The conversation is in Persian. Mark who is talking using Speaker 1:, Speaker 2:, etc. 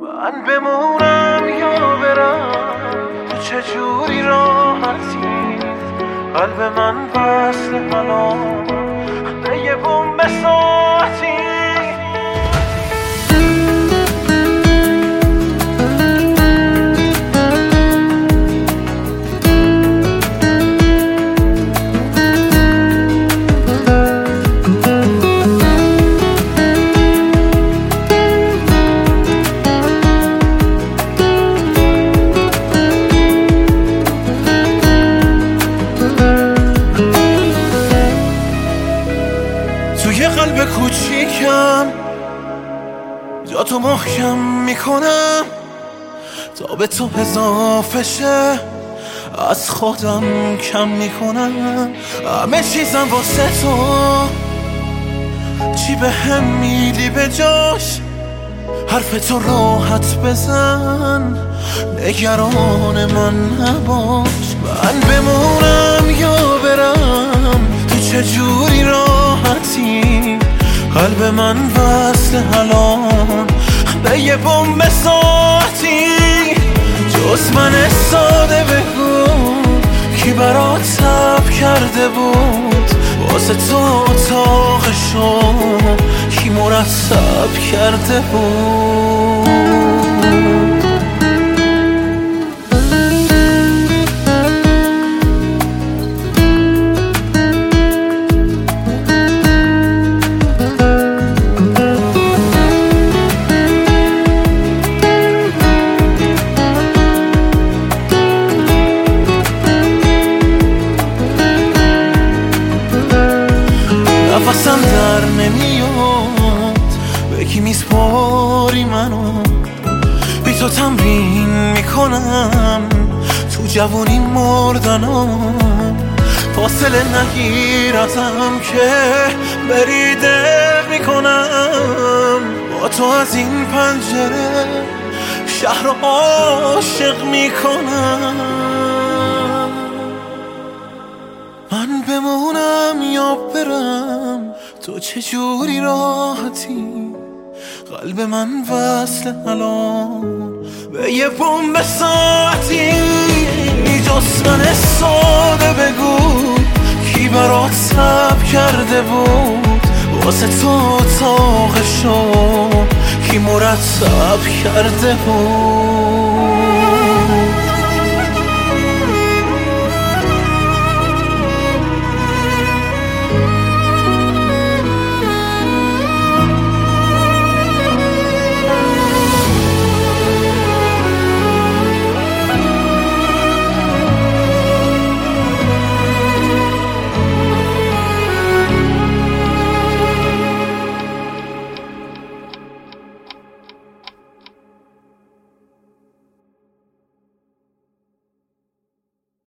Speaker 1: من بمونم یا برم، تو چجوری راحتی؟ قلب من وصل الان به یه بوم ساعتی. توی قلب کوچیکم جا تو محکم میکنم تا به تو اضافه شه، از خودم کم میکنم همه چیزم واسه تو. چی به هم میدی به جاش؟ حرف تو راحت بزن، نگران من نباش. من بمونم یا برم، تو چجوری راحتی؟ قلب من وصل الان به یه بوم ساعتی. جز من ساده بگو کی برات صبر کرده بود؟ واسه تو اتاقشو کی مرتب کرده بود؟ نفسم در نمیاد، به کی میسپاری منو؟ بی تو تمرین میکنم تو جوونی مردنم. فاصله نگیر ازم که بریده میکنم. با تو از این پنجره شهر رو عاشق میکنم. من بمونم یا برم، تو چجوری راحتی؟ قلب من وصل الان به یه بوم ساعتی. جز من ساده بگو کی برات صبر کرده بود؟ واسه تو اتاقشو کی مرتب کرده بود؟